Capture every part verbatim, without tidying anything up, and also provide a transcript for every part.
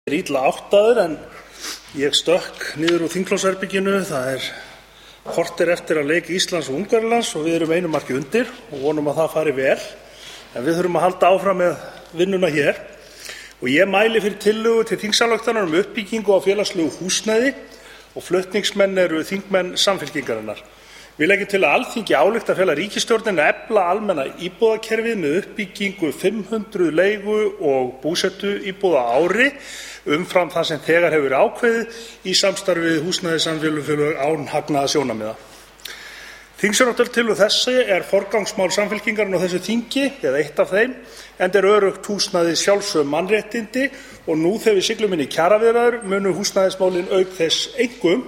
er illa áttaður en ég stökk niður úr þingflokksherberginu. Það er korter eftir að leik Íslands og Ungverjalands og við erum einu marki undir og vonum að það fari vel. En við þurfum að halda áfram með vinnuna hér. Og ég mæli fyrir tillögu til þingsályktunar um uppbyggingu á félagslegu húsnæði og flutningsmenn eru þingmenn Samfylkingarinnar. Við leggjum til að Alþingi álykti að fela ríkisstjórninni að efla almenna íbúðakerfið með uppbyggingu fimm hundruð leigu og búsetuíbúða á ári umfram það sem þegar hefur verið ákveðið í samstarfi við húsnæðissamvinnufélög án hagnaðarsjónarmiða. Þingsályktunartillögu þessi er forgangsmál Samfylkingarinnar á þessu þingi, eða eitt af þeim, enda er öruggt húsnæði sjálfsögð mannréttindi og nú þegar við siglum inn í kjaraviðræður munu húsnæðismálin auk þess einkum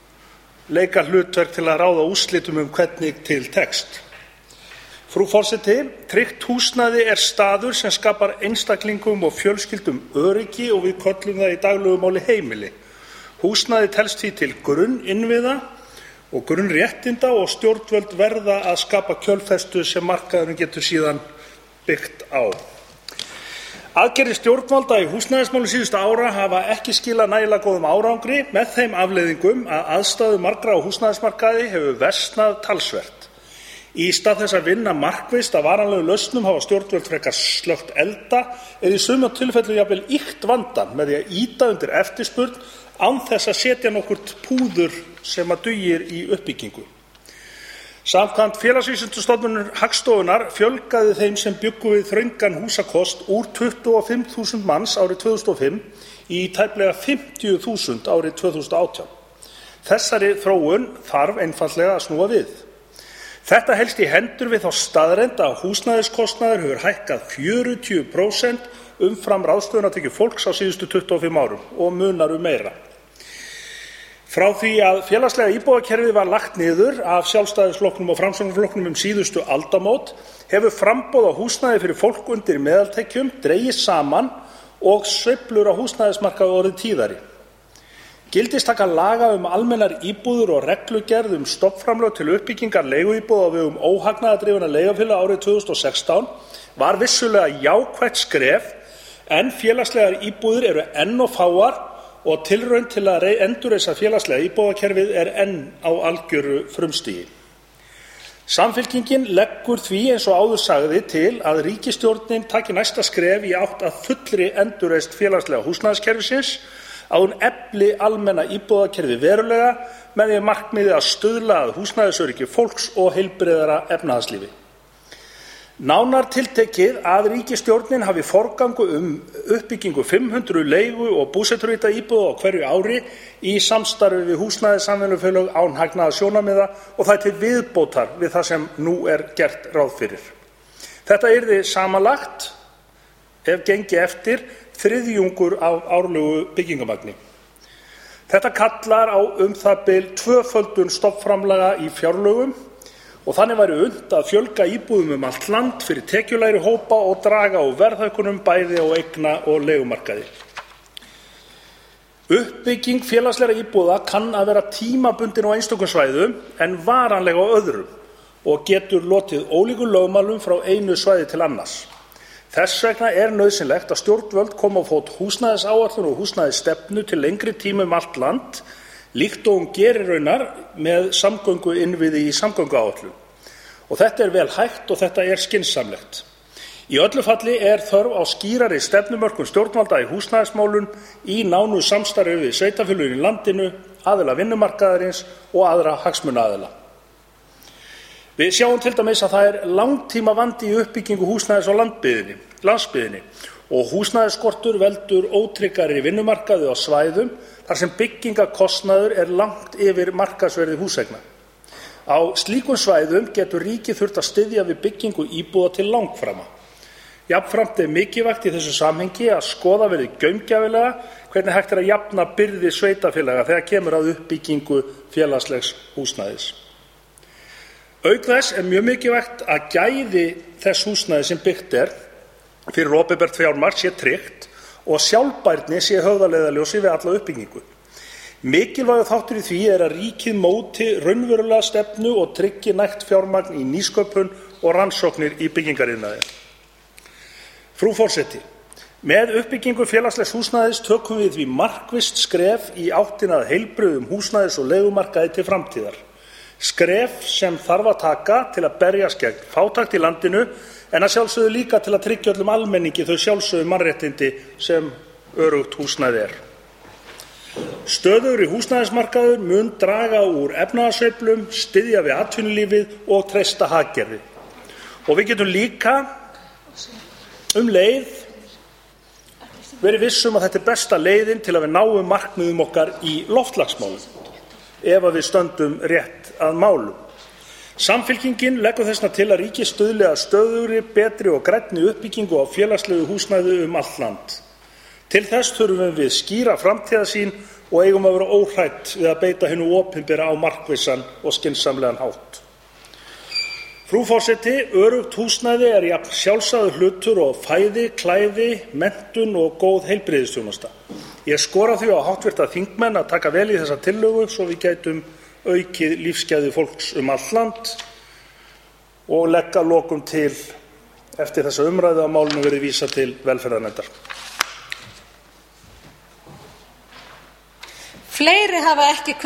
leika hlutverk til að ráða úrslitum um hvernig til tekst. Frú forseti, tryggt húsnæði er staður sem skapar einstaklingum og fjölskyldum öryggi og við köllum það í daglegu máli heimili. Húsnæði telst því til grunninnviða og grunnréttinda og stjórnvöld verða að skapa kjölfestu sem markaðurinn getur síðan byggt á. Aðgerðir stjórnvalda í húsnæðismálum síðustu ára hafa ekki skilað nægilega góðum árangri með þeim afleiðingum að aðstæður margra á húsnæðismarkaði hefur versnað talsvert. Í stað þess að vinna markvisst að varanlegum lausnum hafa stjórnvöld frekar slökkt elda eða í sumum tilfellum jafnvel ýkt vandann með því að ýta undir eftirspurn án þess að setja nokkurt púður sem að dugir í uppbyggingu. Samkvæmt Félagsvísindastofnun Hagstofunnar fjölgaði þeim sem bjuggu við þröngan húsakost úr tuttugu og fimm þúsund manns árið tvö þúsund og fimm í tæplega fimmtíu þúsund árið tvö þúsund og átján. Þessari þróun þarf einfaldlega að snúa við. Þetta helst í hendur við þá staðreynd að húsnæðiskostnaður hefur hækkað fjörutíu prósent umfram ráðstöfunartekjur fólks á síðustu tuttugu og fimm árum og munar um meira. Frá því að félagslega íbúðakerfið var lagt niður af Sjálfstæðisflokknum og Framsóknarflokknum um síðustu aldamót hefur framboð á húsnæði fyrir fólk undir meðaltekjum dregist saman og sveiflur á húsnæðismarkaði orðið tíðari. Gildistaka laga um almennar íbúðir og reglugerð um stofnframlög til uppbyggingar leiguíbúða á vegum óhagnaðardrifinna leigufélaga árið tvö þúsund og sextán var vissulega jákvætt skref en félagslegar íbúðir eru enn of fáar og tilraun til að endurreisa félagslega íbúðakerfið er enn á algjöru frumstigi. Samfylkingin leggur því eins og áður sagði til að ríkisstjórnin taki næsta skref í átt að fullri endurreisn félagslega húsnæðiskerfisins að hún efli almenna íbúðakerfið verulega með því markmiði að stuðla að húsnæðisöryggi fólks og heilbrigðara efnahagslífi. Nánar tiltekið að ríkisstjórnin hafi forgangu um uppbyggingu fimm hundruð leigu og búseturíbúða íbúða á hverju ári í samstarfi við húsnæðissamvinnufélög án hagnaðarsjónarmiða og það er til viðbótar við það sem nú er gert ráð fyrir. Þetta yrði samanlagt, ef gengi eftir, þriðjungur af árlegu byggingamagni. Þetta kallar á um það bil tvöföldun stofnframlaga í fjárlögum og þannig væri unnt að fjölga íbúðum um allt land fyrir tekjulægri hópa og draga úr verðhækkunum bæði á eigna- og leigumarkaði. Uppbygging félagslegra íbúða kann að vera tímabundin á einstökum svæðum en varanleg á öðrum og getur lotið ólíkum lögmálum frá einu svæði til annars. Þess vegna er nauðsynlegt að stjórnvöld koma á fót húsnæðisáætlun og húsnæðisstefnu til lengri tíma um allt land líkt og hún gerir raunar með samgönguinnviði í samgönguáætlun. Og þetta er vel hægt og þetta er skynsamlegt. Í öllu falli er þörf á skýrari stefnumörkun stjórnvalda í húsnæðismálum í nánu samstarfi við sveitarfélögin í landinu, aðila vinnumarkaðarins og aðra hagsmunaaðila. Við sjáum til dæmis að það er langtíma vandi í uppbyggingu húsnæðis á landsbyggðinni, landsbyggðinni og húsnæðisskortur veldur ótryggari vinnumarkaði á svæðum þar sem byggingarkostnaður er langt yfir markaðsverði húseigna. Á slíkum svæðum getur ríkið þurft að styðja við byggingu íbúða til langframa. Jafnframt er mikilvægt í þessu samhengi að skoða verði gaumgæfilega hvernig hægt er að jafna byrði sveitarfélaga þegar kemur að uppbyggingu félagslegs húsnæðis. Auk þess er mjög mikilvægt að gæði þess húsnæðis sem byggt er fyrir opinbert fjármagn sé tryggt og sjálfbærni sé höfðaleiðarljósi við alla uppbyggingu. Mikilvægur þáttur í því er að ríkið móti raunverulega stefnu og tryggi nægt fjármagn í nýsköpun og rannsóknir í byggingariðnaði. Frú forseti, Með uppbyggingu félagslegs húsnæðis tökum við því markvisst skref í áttina að heilbrigðum húsnæðis- og leigumarkaði til framtíðar. Skref sem þarf að taka til að berjast gegn fátækt í landinu en að sjálfsögðu líka til að tryggja öllum almenningi þau sjálfsögðu mannréttindi sem öruggt húsnæði er. Stöðugri húsnæðismarkaður mun draga úr efnahagssveiflum, styðja við atvinnulífið og treysta hagkerfið. Og við getum líka um leið verið viss um að þetta er besta leiðin til að við náum markmiðum okkar í loftslagsmálum ef að við stöndum rétt að málum. Samfylkingin leggur þess vegna til að ríkið stuðli að stöðugri, betri og grænni uppbyggingu á félagslegu húsnæði um allt land. Til þess þurfum við skýra framtíðarsýn og eigum að vera óhrædd við að beita hinu opinbera á markvissan og skynsamlegan hátt. Frú forseti, öruggt húsnæði er jafn sjálfsagður hlutur og fæði, klæði, menntun og góð heilbrigðisþjónusta. Ég skora því á háttvirta þingmenn að taka vel í þessa tillögu svo við gætum aukið lífsgæði fólks um allt land og legg að lokum til eftir þessa umræðu að málinu verði vísað til velferðarnefndar. Fleiri hafa ekki